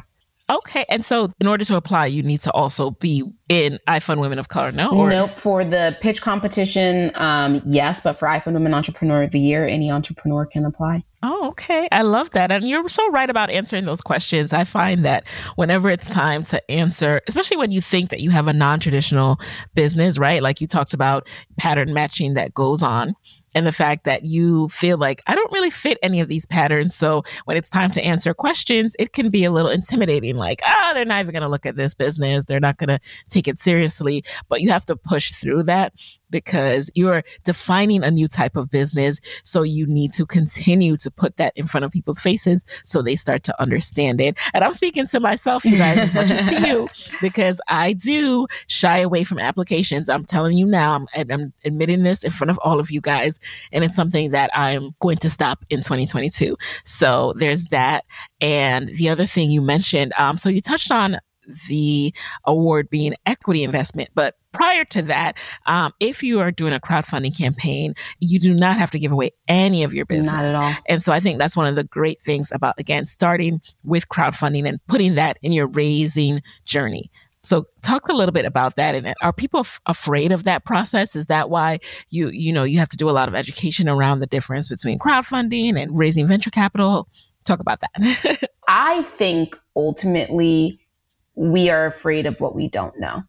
Okay. And so in order to apply, you need to also be in iFund Women of Color, no? Or? Nope. For the pitch competition, um, yes. But for iFund Women Entrepreneur of the Year, any entrepreneur can apply. Oh, okay. I love that. And you're so right about answering those questions. I find that whenever it's time to answer, especially when you think that you have a non-traditional business, right? Like you talked about pattern matching that goes on. And the fact that you feel like, I don't really fit any of these patterns. So when it's time to answer questions, it can be a little intimidating. Like, ah, oh, they're not even going to look at this business. They're not going to take it seriously. But you have to push through that because you're defining a new type of business. So you need to continue to put that in front of people's faces so they start to understand it. And I'm speaking to myself, you guys, as much as to you, because I do shy away from applications. I'm telling you now, I'm, I'm admitting this in front of all of you guys. And it's something that I'm going to stop in twenty twenty-two. So there's that. And the other thing you mentioned, um, so you touched on the award being equity investment. But prior to that, um, if you are doing a crowdfunding campaign, you do not have to give away any of your business. Not at all. And so I think that's one of the great things about, again, starting with crowdfunding and putting that in your raising journey. So talk a little bit about that. And are people f- afraid of that process? Is that why you, you know, you have to do a lot of education around the difference between crowdfunding and raising venture capital? Talk about that. I think ultimately we are afraid of what we don't know.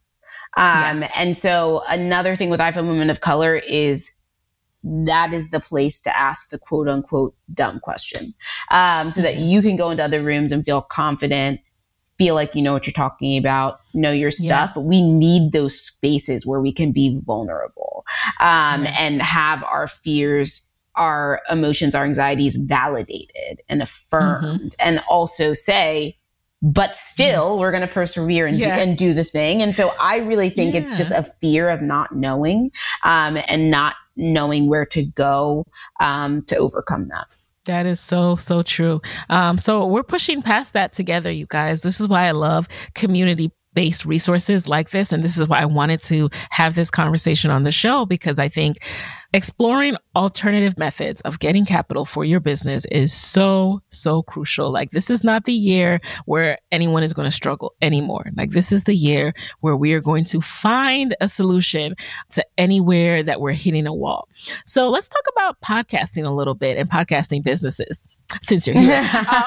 Um, yeah. And so another thing with iFund Women of Color is that is the place to ask the quote unquote dumb question, um, so that you can go into other rooms and feel confident, feel like you know what you're talking about, know your stuff. Yeah. But we need those spaces where we can be vulnerable, um, yes. and have our fears, our emotions, our anxieties validated and affirmed, mm-hmm. and also say, but still, we're going to persevere and, yeah. do, and do the thing. And so I really think yeah. it's just a fear of not knowing, um, and not knowing where to go, um, to overcome that. That is so, so true. Um, so we're pushing past that together, you guys. This is why I love community based resources like this. And this is why I wanted to have this conversation on the show, because I think exploring alternative methods of getting capital for your business is so, so crucial. Like, this is not the year where anyone is going to struggle anymore. Like, this is the year where we are going to find a solution to anywhere that we're hitting a wall. So let's talk about podcasting a little bit and podcasting businesses, since you're here. um,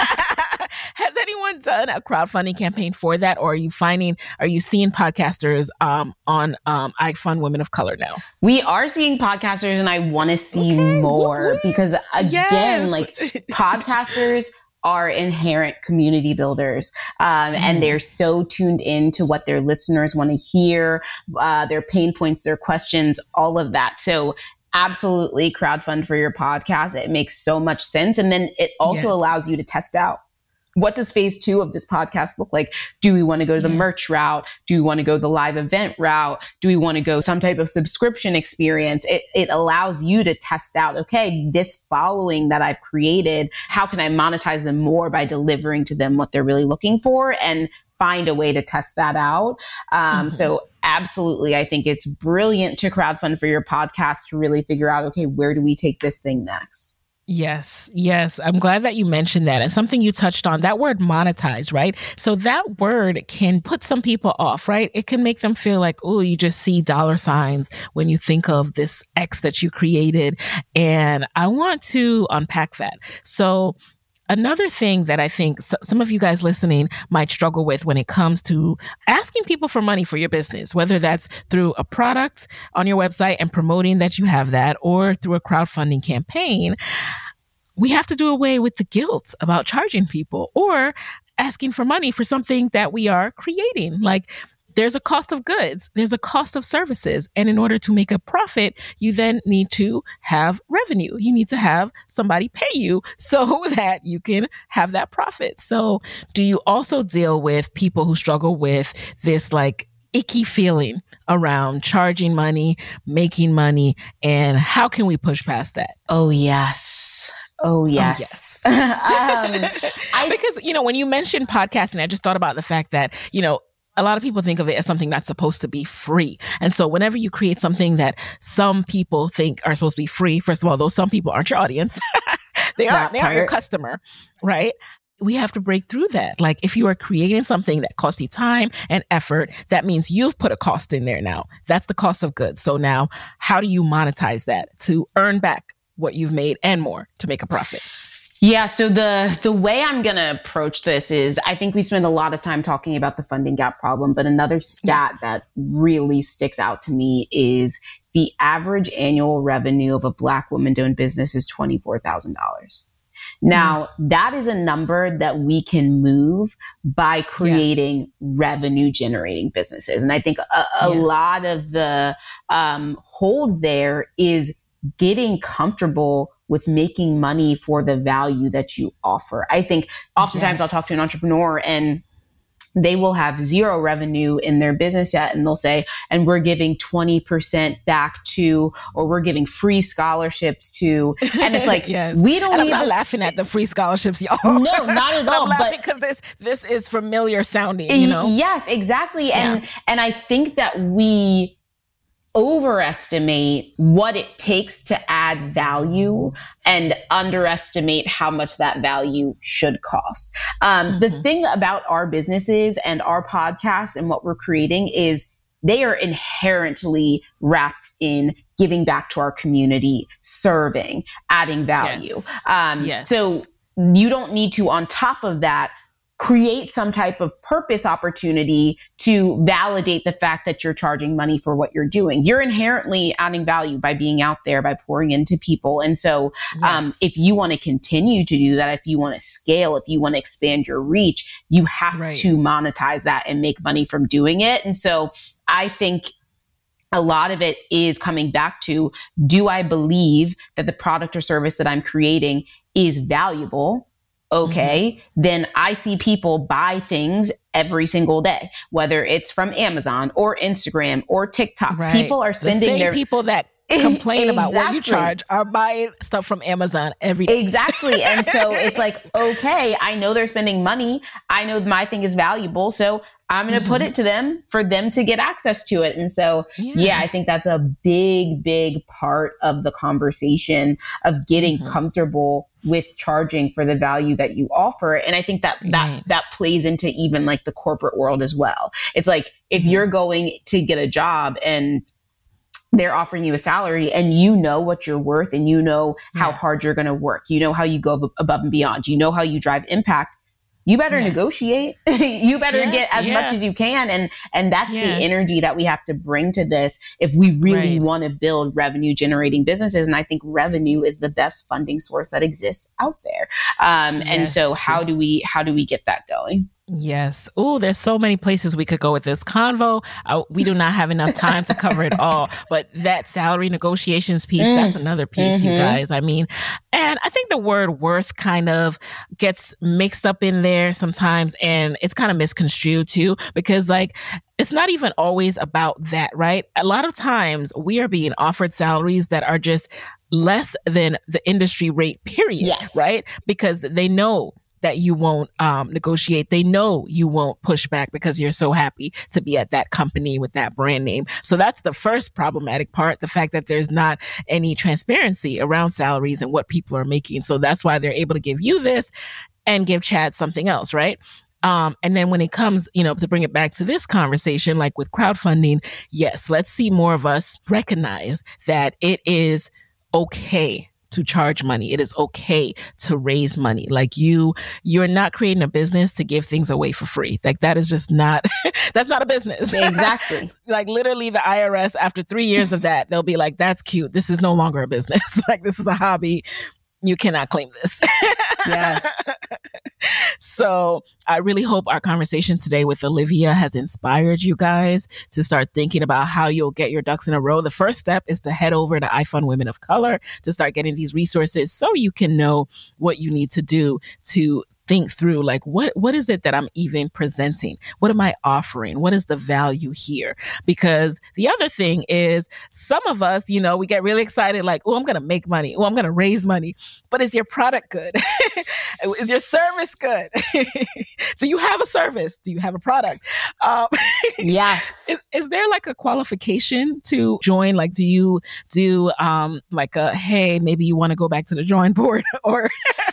Has anyone done a crowdfunding campaign for that? Or are you finding, are you seeing podcasters um, on um, iFund Women of Color now? We are seeing podcasters, and I want to see okay. more Woo-wee. because again, yes. like podcasters are inherent community builders, um, mm. and they're so tuned in to what their listeners want to hear, uh, their pain points, their questions, all of that. So absolutely crowdfund for your podcast. It makes so much sense. And then it also yes. allows you to test out. What does phase two of this podcast look like? Do we want to go to the yeah. merch route? Do we want to go the live event route? Do we want to go some type of subscription experience? It, it allows you to test out, okay, this following that I've created, how can I monetize them more by delivering to them what they're really looking for, and find a way to test that out. Um, mm-hmm. So absolutely, I think it's brilliant to crowdfund for your podcast to really figure out, okay, where do we take this thing next? Yes, yes. I'm glad that you mentioned that. And something you touched on, that word monetize, right? So that word can put some people off, right? It can make them feel like, oh, you just see dollar signs when you think of this X that you created. And I want to unpack that. So another thing that I think some of you guys listening might struggle with when it comes to asking people for money for your business, whether that's through a product on your website and promoting that you have that, or through a crowdfunding campaign, we have to do away with the guilt about charging people or asking for money for something that we are creating. Like, there's a cost of goods, there's a cost of services. And in order to make a profit, you then need to have revenue. You need to have somebody pay you so that you can have that profit. So do you also deal with people who struggle with this like icky feeling around charging money, making money, and how can we push past that? Oh, yes. Oh, yes. Oh, yes. um, I, because, you know, when you mentioned podcasting, I just thought about the fact that, you know, a lot of people think of it as something that's supposed to be free. And so whenever you create something that some people think are supposed to be free, first of all, those some people aren't your audience. they aren't, they aren't your customer, right? we have to break through that. Like if you are creating something that costs you time and effort, that means you've put a cost in there now. That's the cost of goods. So now how do you monetize that to earn back what you've made and more to make a profit? Yeah. So the, the way I'm going to approach this is I think we spend a lot of time talking about the funding gap problem, but another stat that really sticks out to me is the average annual revenue of a Black woman-owned business is twenty-four thousand dollars. Now, mm. that is a number that we can move by creating yeah. revenue generating businesses. And I think a, a yeah. lot of the um, hold there is getting comfortable with making money for the value that you offer. I think oftentimes yes. I'll talk to an entrepreneur and they will have zero revenue in their business yet. And they'll say, and we're giving twenty percent back to, or we're giving free scholarships to, and it's like, yes. we don't and even. I'm not laughing at the free scholarships, y'all. No, not at all. I'm laughing because this, this is familiar sounding, you know? Yes, exactly. Yeah. And, and I think that we overestimate what it takes to add value and underestimate how much that value should cost. Um, mm-hmm. The thing about our businesses and our podcast and what we're creating is they are inherently wrapped in giving back to our community, serving, adding value. Yes. Um, yes. So you don't need to, on top of that, create some type of purpose opportunity to validate the fact that you're charging money for what you're doing. You're inherently adding value by being out there, by pouring into people. And so um, yes. if you want to continue to do that, if you want to scale, if you want to expand your reach, you have right. to monetize that and make money from doing it. And so I think a lot of it is coming back to, do I believe that the product or service that I'm creating is valuable? Okay, mm-hmm. then I see people buy things every single day, whether it's from Amazon or Instagram or TikTok. Right. People are spending the same their people that complain exactly. about what you charge are buying stuff from Amazon every day. Exactly. And so it's like, okay, I know they're spending money. I know my thing is valuable. So I'm going to mm-hmm. put it to them for them to get access to it. And so, yeah, yeah I think that's a big, big part of the conversation of getting mm-hmm. comfortable with charging for the value that you offer. And I think that, that, right. that plays into even like the corporate world as well. It's like, if mm-hmm. you're going to get a job and they're offering you a salary and you know what you're worth and you know how yeah. hard you're going to work, you know how you go above and beyond, you know how you drive impact, you better yeah. negotiate. You better yeah, get as yeah. much as you can. And, and that's yeah. the energy that we have to bring to this if we really right. want to build revenue generating businesses. And I think revenue is the best funding source that exists out there. Um, yes. And so how do we, how do we get that going? Yes. Oh, there's so many places we could go with this convo. Uh, we do not have enough time to cover it all, but that salary negotiations piece, mm. that's another piece, mm-hmm. you guys. I mean, and I think the word worth kind of gets mixed up in there sometimes, and it's kind of misconstrued too, because like, it's not even always about that, right? A lot of times we are being offered salaries that are just less than the industry rate, period. Yes. Right? Because they know that you won't um, negotiate. They know you won't push back because you're so happy to be at that company with that brand name. So that's the first problematic part, the fact that there's not any transparency around salaries and what people are making. So that's why they're able to give you this and give Chad something else, right? Um, and then when it comes, you know, to bring it back to this conversation, like with crowdfunding, yes, let's see more of us recognize that it is okay to charge money. It is okay to raise money. Like you, you're not creating a business to give things away for free. Like that is just not, that's not a business. Exactly. Like literally the I R S, after three years of that, they'll be like, that's cute. This is no longer a business. Like this is a hobby. You cannot claim this. Yes. So I really hope our conversation today with Olivia has inspired you guys to start thinking about how you'll get your ducks in a row. The first step is to head over to I Fund Women of Color to start getting these resources so you can know what you need to do to think through, like, what, what is it that I'm even presenting? What am I offering? What is the value here? Because the other thing is some of us, you know, we get really excited, like, oh, I'm going to make money. Oh, I'm going to raise money. But is your product good? Is your service good? Do you have a service? Do you have a product? Um, yes. Is, is there like a qualification to join? Like, do you do um, like a, hey, maybe you want to go back to the drawing board or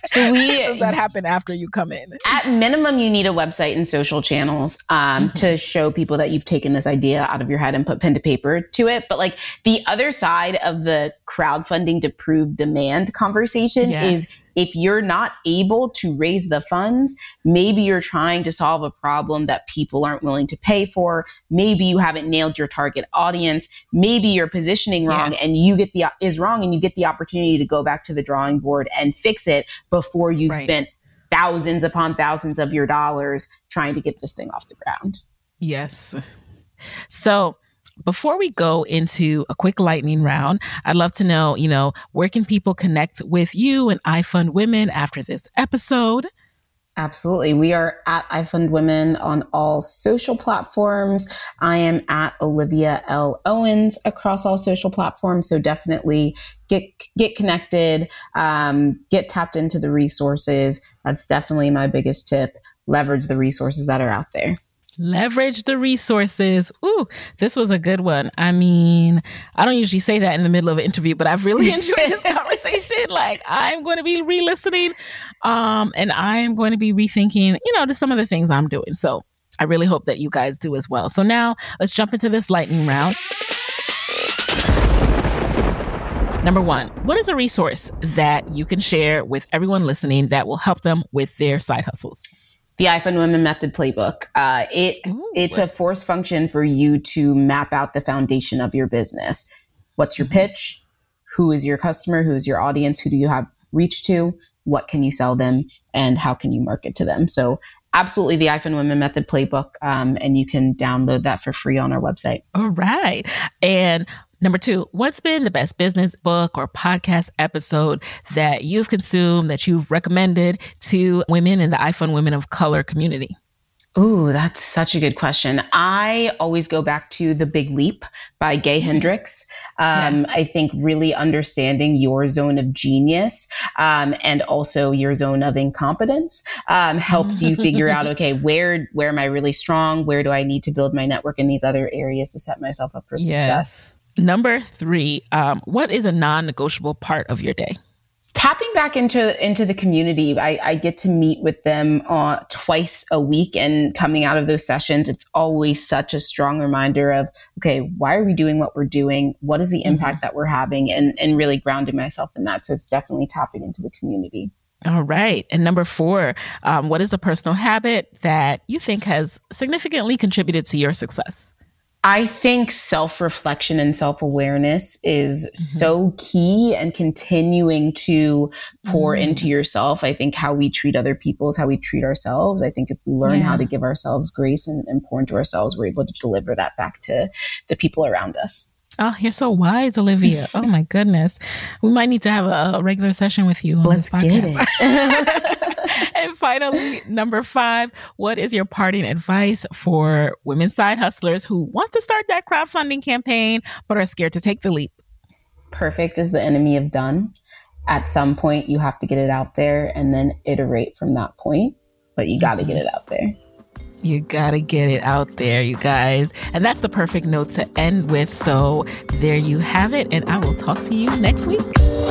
So we does that happen after you come in? At minimum, you need a website and social channels um, mm-hmm. to show people that you've taken this idea out of your head and put pen to paper to it. But like the other side of the crowdfunding to prove demand conversation yeah. is if you're not able to raise the funds, maybe you're trying to solve a problem that people aren't willing to pay for. Maybe you haven't nailed your target audience. Maybe your positioning wrong yeah. and you get the is wrong and you get the opportunity to go back to the drawing board and fix it before you've right. spent thousands upon thousands of your dollars trying to get this thing off the ground. Yes. So before we go into a quick lightning round, I'd love to know, you know, where can people connect with you and iFund Women after this episode? Absolutely. We are at iFund Women on all social platforms. I am at Olivia L. Owens across all social platforms. So definitely get get connected, um, get tapped into the resources. That's definitely my biggest tip. Leverage the resources that are out there. Leverage the resources. Ooh, this was a good one. I mean, I don't usually say that in the middle of an interview, but I've really enjoyed this conversation. Like, I'm going to be re-listening um, and I'm going to be rethinking, you know, just some of the things I'm doing. So I really hope that you guys do as well. So now let's jump into this lightning round. Number one, what is a resource that you can share with everyone listening that will help them with their side hustles? The iFund Women Method Playbook. Uh, it Ooh, it's a force function for you to map out the foundation of your business. What's your pitch? Who is your customer? Who is your audience? Who do you have reach to? What can you sell them? And how can you market to them? So absolutely the iFund Women Method Playbook. Um, and you can download that for free on our website. All right. And number two, what's been the best business book or podcast episode that you've consumed that you've recommended to women in the iFund Women of Color community? Ooh, that's such a good question. I always go back to The Big Leap by Gay mm-hmm. Hendricks. Um, yeah. I think really understanding your zone of genius um, and also your zone of incompetence um, helps you figure out, okay, where where am I really strong? Where do I need to build my network in these other areas to set myself up for success? Yes. Number three, um, what is a non-negotiable part of your day? Tapping back into into the community. I, I get to meet with them uh, twice a week, and coming out of those sessions, it's always such a strong reminder of, okay, why are we doing what we're doing? What is the impact mm-hmm. that we're having? And, and really grounding myself in that. So it's definitely tapping into the community. All right. And number four, um, what is a personal habit that you think has significantly contributed to your success? I think self-reflection and self-awareness is mm-hmm. so key, and continuing to pour mm. into yourself. I think how we treat other people is how we treat ourselves. I think if we learn yeah. how to give ourselves grace and, and pour into ourselves, we're able to deliver that back to the people around us. Oh, you're so wise, Olivia. Oh my goodness. We might need to have a, a regular session with you on Let's this podcast. Get it. And finally, number five, what is your parting advice for women side hustlers who want to start that crowdfunding campaign but are scared to take the leap? Perfect is the enemy of done. At some point, you have to get it out there and then iterate from that point, but you got to get it out there. You gotta get it out there, you guys. And that's the perfect note to end with. So there you have it. And I will talk to you next week.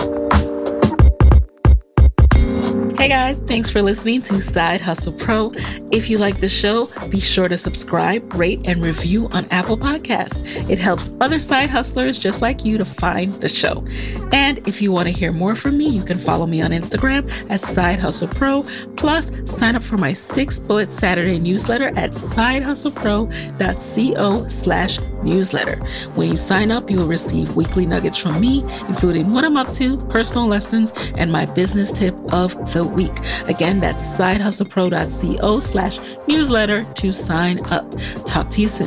Hey guys, thanks for listening to Side Hustle Pro. If you like the show, be sure to subscribe, rate, and review on Apple Podcasts. It helps other side hustlers just like you to find the show. And if you want to hear more from me, you can follow me on Instagram at Side Hustle Pro. Plus, sign up for my six bullet Saturday newsletter at sidehustlepro.co slash newsletter. When you sign up, you will receive weekly nuggets from me, including what I'm up to, personal lessons, and my business tip of the week. Again, that's sidehustlepro.co slash newsletter to sign up. Talk to you soon.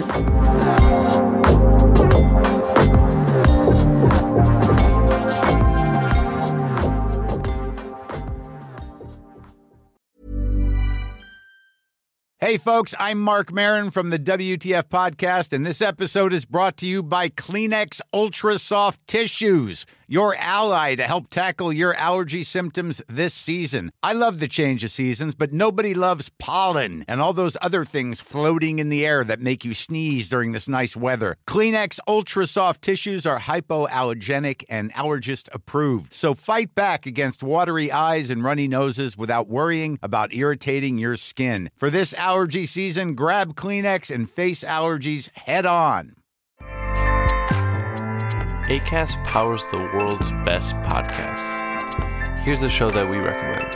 Hey folks, I'm Mark Maron from the W T F Podcast, and this episode is brought to you by Kleenex Ultra Soft Tissues, your ally to help tackle your allergy symptoms this season. I love the change of seasons, but nobody loves pollen and all those other things floating in the air that make you sneeze during this nice weather. Kleenex Ultra Soft Tissues are hypoallergenic and allergist approved. So fight back against watery eyes and runny noses without worrying about irritating your skin. For this allergy season, grab Kleenex and face allergies head on. Acast powers the world's best podcasts. Here's a show that we recommend.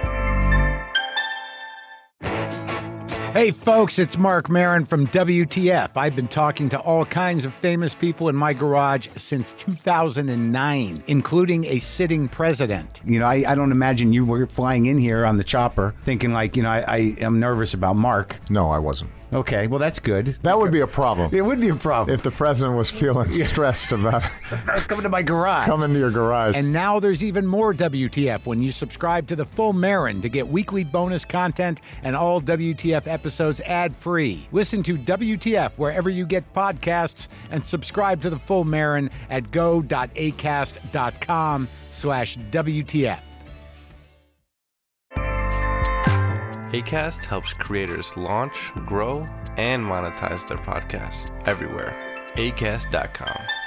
Hey folks, it's Mark Maron from W T F. I've been talking to all kinds of famous people in my garage since two thousand nine, including a sitting president. You know, I, I don't imagine you were flying in here on the chopper thinking like, you know, I, I am nervous about Mark. No, I wasn't. Okay, well, that's good. That would be a problem. It would be a problem. If the president was feeling stressed about coming to my garage. Coming to your garage. And now there's even more W T F when you subscribe to the Full Marin to get weekly bonus content and all W T F episodes ad-free. Listen to W T F wherever you get podcasts and subscribe to the Full Marin at go.acast.com slash WTF. Acast helps creators launch, grow, and monetize their podcasts everywhere. acast dot com.